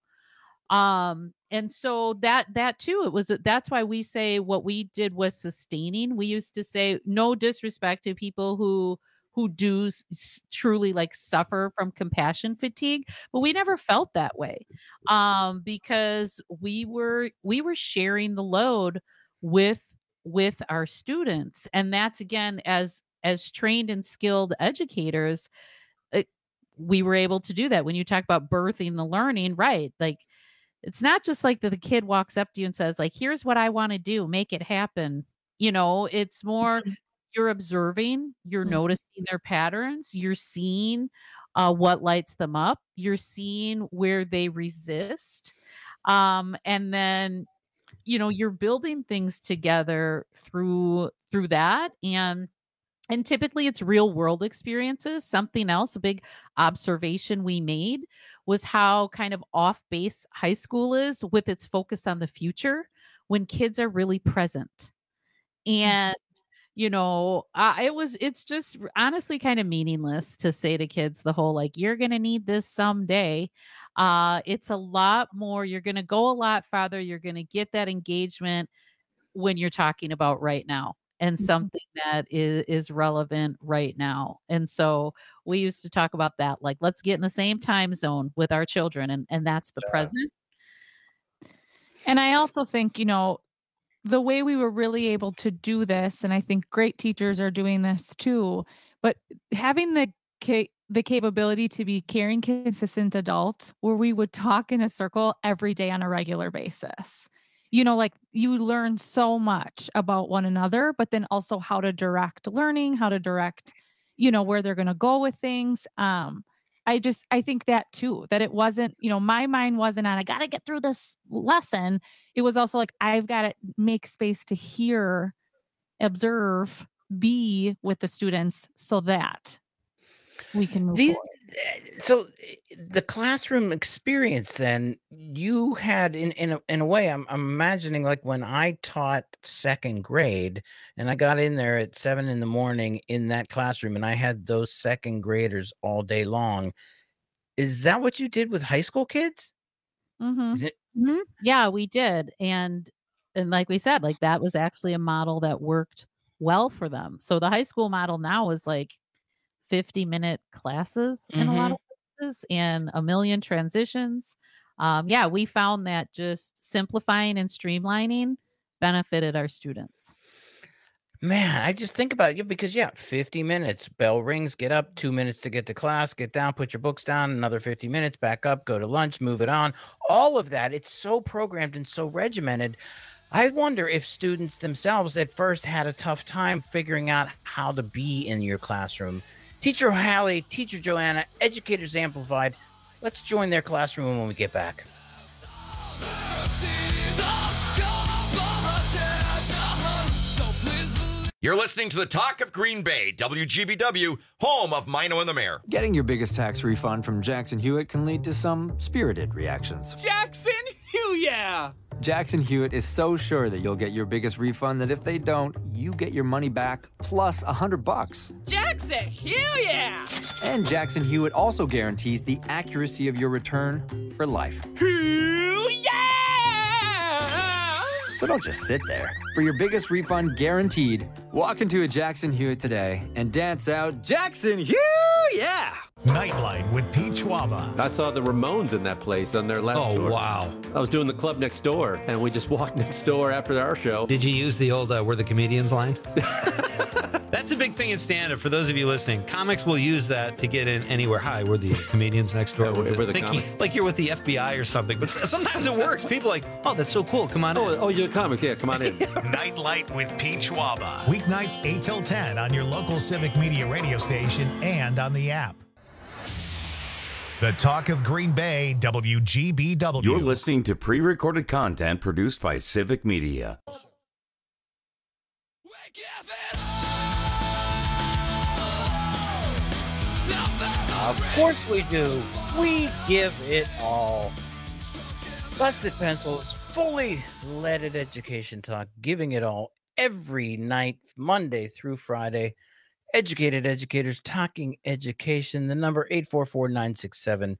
And so that too, that's why we say what we did was sustaining. We used to say no disrespect to people who do truly like suffer from compassion fatigue, but we never felt that way, because we were sharing the load with our students. And that's, again, as trained and skilled educators, we were able to do that. When you talk about birthing the learning, right? Like, it's not just like the kid walks up to you and says, like, here's what I want to do, make it happen. You know, it's more you're observing, you're noticing their patterns, you're seeing what lights them up, you're seeing where they resist. And then, you know, you're building things together through that. And typically it's real world experiences. Something else, a big observation we made was how kind of off base high school is with its focus on the future when kids are really present. And, you know, it's just honestly kind of meaningless to say to kids the whole, like, you're going to need this someday. It's a lot more. You're going to go a lot farther. You're going to get that engagement when you're talking about right now. And something that is relevant right now. And so we used to talk about that, like, let's get in the same time zone with our children. And that's the present. And I also think, you know, the way we were really able to do this, and I think great teachers are doing this too, but having the capability to be caring, consistent adults where we would talk in a circle every day on a regular basis. You know, like, you learn so much about one another, but then also how to direct learning, how to direct, you know, where they're going to go with things. I think that too, that it wasn't, you know, my mind wasn't on, I got to get through this lesson. It was also like, I've got to make space to hear, observe, be with the students so that we can move forward. So the classroom experience, then, you had in a way, I'm imagining, like, when I taught second grade and I got in there at 7 a.m. in that classroom and I had those second graders all day long. Is that what you did with high school kids? Yeah, we did. And like we said, like, that was actually a model that worked well for them. So the high school model now is like 50-minute classes in a lot of places and a million transitions. Yeah, we found that just simplifying and streamlining benefited our students. Man, I just think about it because, 50 minutes, bell rings, get up, 2 minutes to get to class, get down, put your books down, another 50 minutes, back up, go to lunch, move it on. All of that, it's so programmed and so regimented. I wonder if students themselves at first had a tough time figuring out how to be in your classroom. Teacher Hallie, Teacher Joanna, Educators Amplified. Let's join their classroom when we get back. You're listening to the Talk of Green Bay, WGBW, home of Mino and the Mayor. Getting your biggest tax refund from Jackson Hewitt can lead to some spirited reactions. Jackson Hewitt! Jackson Hewitt is so sure that you'll get your biggest refund that if they don't, you get your money back plus $100. Jackson Hewitt! And Jackson Hewitt also guarantees the accuracy of your return for life. So don't just sit there. For your biggest refund guaranteed, walk into a Jackson Hewitt today and dance out Jackson Hewitt! Yeah! Nightlight with Pete Schwaba. I saw the Ramones in that place on their last tour. Oh, wow. I was doing the club next door, and we just walked next door after our show. Did you use the old "We're the Comedians" line? That's a big thing in stand-up. For those of you listening, comics will use that to get in anywhere. Hi, we're the comedians next door. Yeah, we're the comics. Like you're with the FBI or something. But sometimes it works. People are like, oh, that's so cool. Come on in. Oh, you're the comics. Yeah, come on in. Nightlight with Pete Schwaba. Weeknights 8 till 10 on your local Civic Media radio station and on the app. The Talk of Green Bay, WGBW. You're listening to pre-recorded content produced by Civic Media. Of course we do. We give it all. Busted Pencils, fully leaded education talk, giving it all every night, Monday through Friday. Educated educators talking education. The number 844-967-2789,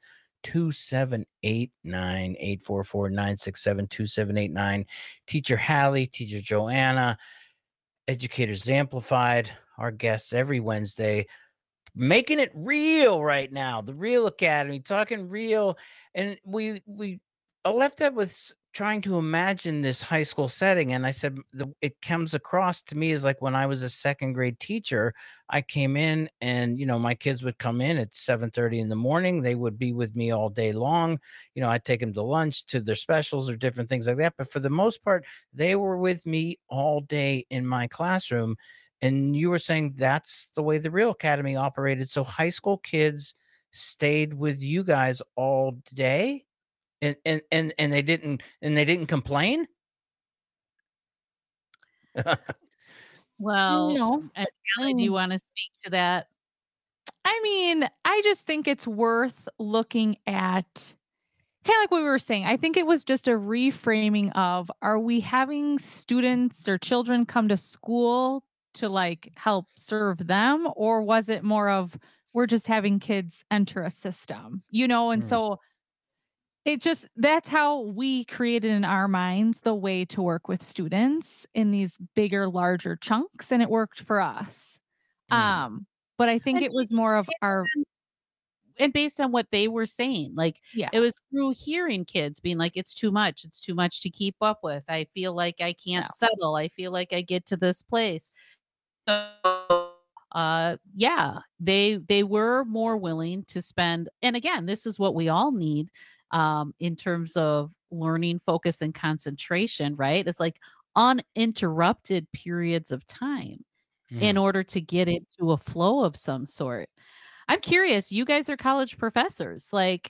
844-967-2789. Teacher Hallie, Teacher Joanna, Educators Amplified, our guests every Wednesday, making it real right now. The Real Academy, talking real. And we left that with trying to imagine this high school setting. And I said, it comes across to me as like when I was a second grade teacher, I came in and, my kids would come in at 7:30 in the morning. They would be with me all day long. I'd take them to lunch, to their specials or different things like that. But for the most part, they were with me all day in my classroom. And you were saying that's the way the Real Academy operated. So high school kids stayed with you guys all day? And they didn't complain. Well, No. Hallie, do you want to speak to that? I mean, I just think it's worth looking at, kind of like what we were saying. I think it was just a reframing of, are we having students or children come to school to like help serve them? Or was it more of, we're just having kids enter a system, And so that's how we created in our minds the way to work with students in these bigger, larger chunks. And it worked for us. But I think it was more of our, and based on what they were saying, like, it was through hearing kids being like, it's too much to keep up with. I feel like I can't settle. I feel like I get to this place. So, they were more willing to spend. And again, this is what we all need. In terms of learning, focus, and concentration, right? It's like uninterrupted periods of time in order to get into a flow of some sort. I'm curious, you guys are college professors. Like,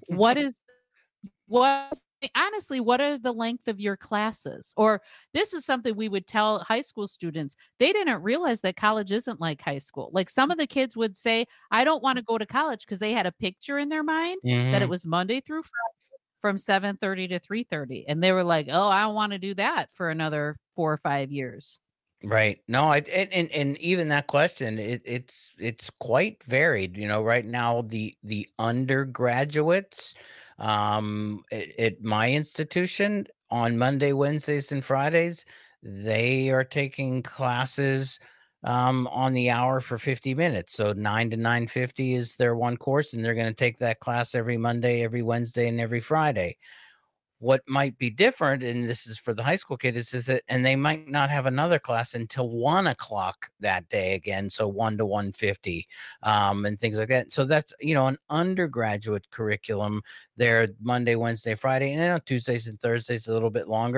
honestly, what are the length of your classes? Or this is something we would tell high school students. They didn't realize that college isn't like high school. Like some of the kids would say, I don't want to go to college because they had a picture in their mind that it was Monday through Friday from 7:30 to 3:30. And they were like, oh, I don't want to do that for another 4 or 5 years. Right. No, and even that question, it's quite varied. Right now the undergraduates at my institution on Monday, Wednesdays, and Fridays, they are taking classes on the hour for 50 minutes. So 9 to 9:50 is their one course, and they're going to take that class every Monday, every Wednesday, and every Friday. What might be different, and this is for the high school kids, is that, and they might not have another class until 1 o'clock that day again. So 1 to 1:50, and things like that. So that's, an undergraduate curriculum there, Monday, Wednesday, Friday, and Tuesdays and Thursdays a little bit longer.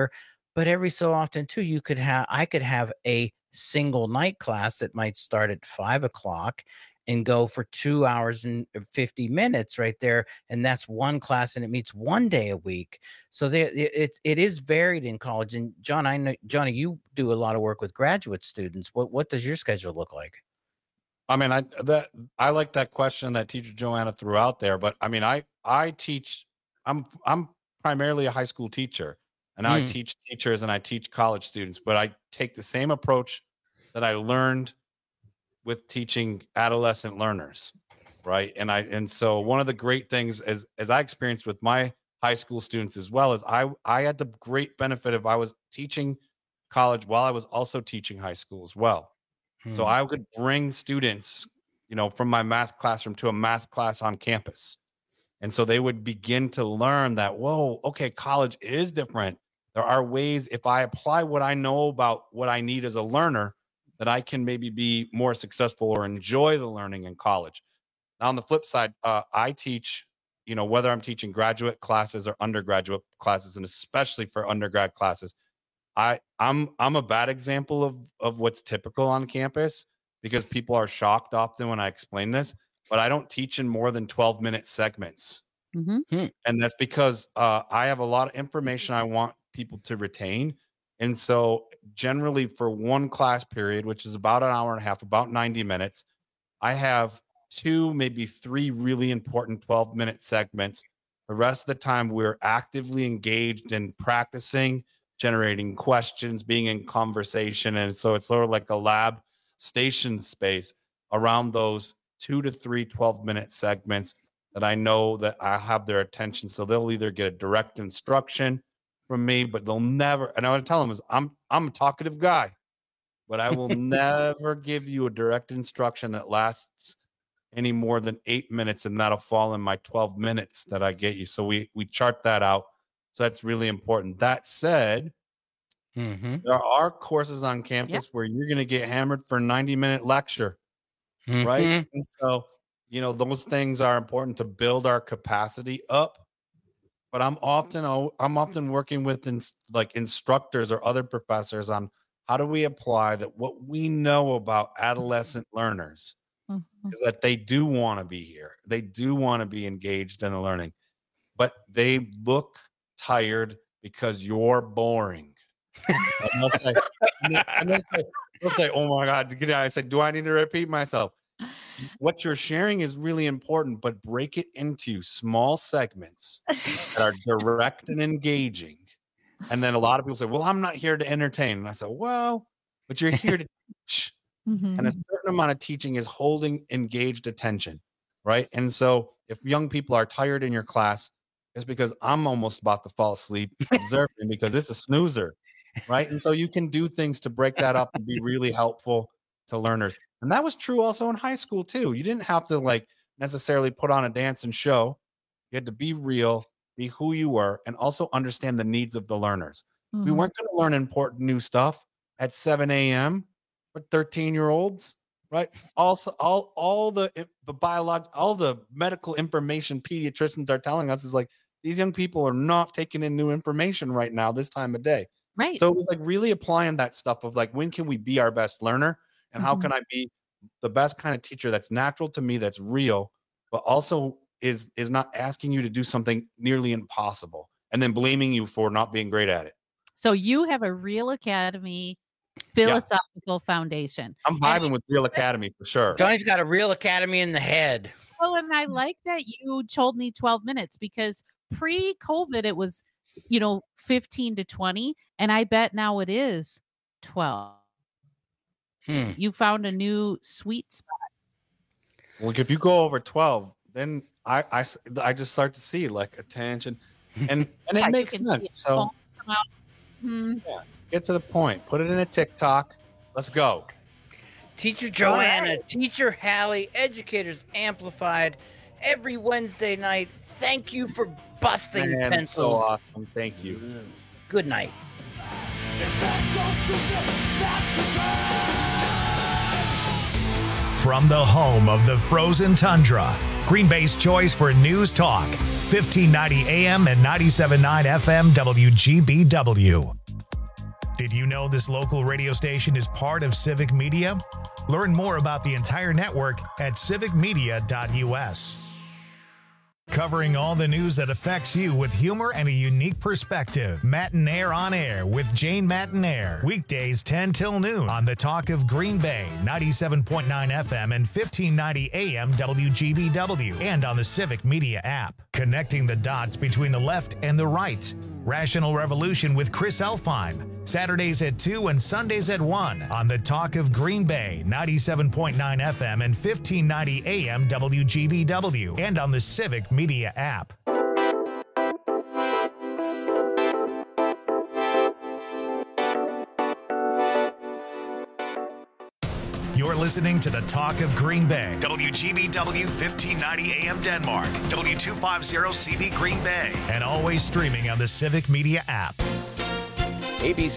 But every so often too, I could have a single night class that might start at 5 o'clock and go for 2 hours and 50 minutes right there. And that's one class, and it meets one day a week. So it is varied in college. And John, I know, Johnny, you do a lot of work with graduate students. What does your schedule look like? I mean, I like that question that teacher Joanna threw out there, but I mean, I teach, I'm primarily a high school teacher, and I teach teachers and I teach college students, but I take the same approach that I learned with teaching adolescent learners, right? And so one of the great things as I experienced with my high school students as well is I had the great benefit of I was teaching college while I was also teaching high school as well. So I could bring students, from my math classroom to a math class on campus. And so they would begin to learn that, whoa, okay, college is different. There are ways, if I apply what I know about what I need as a learner, that I can maybe be more successful or enjoy the learning in college. Now, on the flip side, I teach, whether I'm teaching graduate classes or undergraduate classes, and especially for undergrad classes, I'm a bad example of what's typical on campus, because people are shocked often when I explain this, but I don't teach in more than 12-minute segments. And that's because I have a lot of information I want people to retain. And so generally for one class period, which is about an hour and a half, about 90 minutes, I have 2, maybe 3 really important 12-minute segments. The rest of the time we're actively engaged in practicing, generating questions, being in conversation. And so it's sort of like a lab station space around those 2 to 3 12-minute segments that I know that I have their attention. So they'll either get a direct instruction from me, but they'll never, and I want to tell them is I'm a talkative guy, but I will never give you a direct instruction that lasts any more than 8 minutes, and that'll fall in my 12 minutes that I get you. So we chart that out. So that's really important. That said, there are courses on campus where you're going to get hammered for a 90-minute lecture, right? And so, those things are important to build our capacity up. But I'm often working with instructors or other professors on how do we apply that what we know about adolescent learners is that they do want to be here. They do want to be engaged in the learning, but they look tired because you're boring. And they'll say, oh my God, I said, do I need to repeat myself? What you're sharing is really important, but break it into small segments that are direct and engaging. And then a lot of people say, well, I'm not here to entertain. And I said, well, but you're here to teach. And a certain amount of teaching is holding engaged attention, right? And so if young people are tired in your class, it's because I'm almost about to fall asleep observing because it's a snoozer, right? And so you can do things to break that up and be really helpful to learners. And that was true also in high school too. You didn't have to necessarily put on a dance and show. You had to be real, be who you were, and also understand the needs of the learners. We weren't going to learn important new stuff at 7 a.m. with 13-year-olds, right? Also, all the medical information pediatricians are telling us is these young people are not taking in new information right now this time of day. Right. So it was really applying that stuff of when can we be our best learner? And how can I be the best kind of teacher that's natural to me, that's real, but also is not asking you to do something nearly impossible and then blaming you for not being great at it. So you have a Real Academy philosophical foundation. I'm vibing with Real Academy for sure. Johnny's got a Real Academy in the head. Oh, and I like that you told me 12 minutes because pre-COVID it was, 15 to 20. And I bet now it is 12. You found a new sweet spot. Look, if you go over 12, then I just start to see attention, and it makes sense. So get to the point. Put it in a TikTok. Let's go. Teacher Joanna, Teacher Hallie, Educators Amplified, every Wednesday night. Thank you for busting pencils. So awesome. Thank you. Good night. From the home of the frozen tundra, Green Bay's choice for news talk, 1590 AM and 97.9 FM WGBW. Did you know this local radio station is part of Civic Media? Learn more about the entire network at civicmedia.us. Covering all the news that affects you with humor and a unique perspective. Matinaire on Air with Jane Matinaire. Weekdays 10 till noon on the Talk of Green Bay, 97.9 FM and 1590 AM WGBW, and on the Civic Media app. Connecting the dots between the left and the right. Rational Revolution with Chris Elfine. Saturdays at 2 and Sundays at 1 on the Talk of Green Bay, 97.9 FM and 1590 AM WGBW, and on the Civic Media app. You're listening to the Talk of Green Bay, WGBW 1590 AM Denmark, W250 CV Green Bay, and always streaming on the Civic Media app. ABC